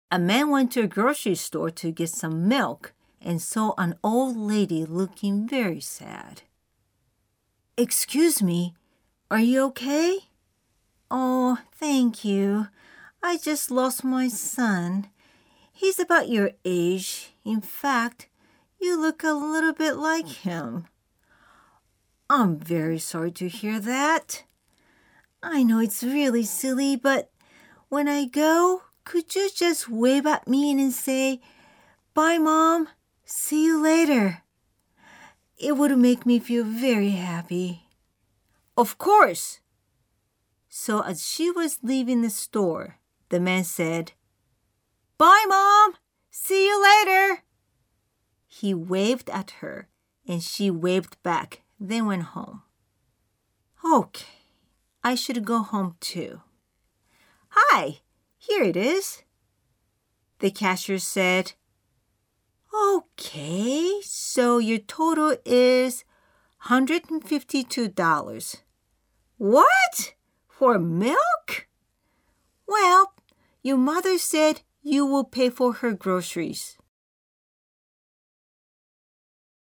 A man went to a grocery store to get some milk and saw an old lady looking very sad. "Excuse me, are you okay?" "Oh, thank you. I just lost my son. He's about your age. In fact, you look a little bit like him." "I'm very sorry to hear that. I know it's really silly, but when I go, could you just wave at me and say, 'Bye, Mom. See you later?' It would make me feel very happy." "Of course." So as she was leaving the store, the man said, "Bye, Mom. See you later." He waved at her, and she waved back, then went home. "Okay, I should go home too." "Hi, here it is." The cashier said, "Okay, so your total is $152. "What? For milk?" "Well, your mother said you will pay for her groceries."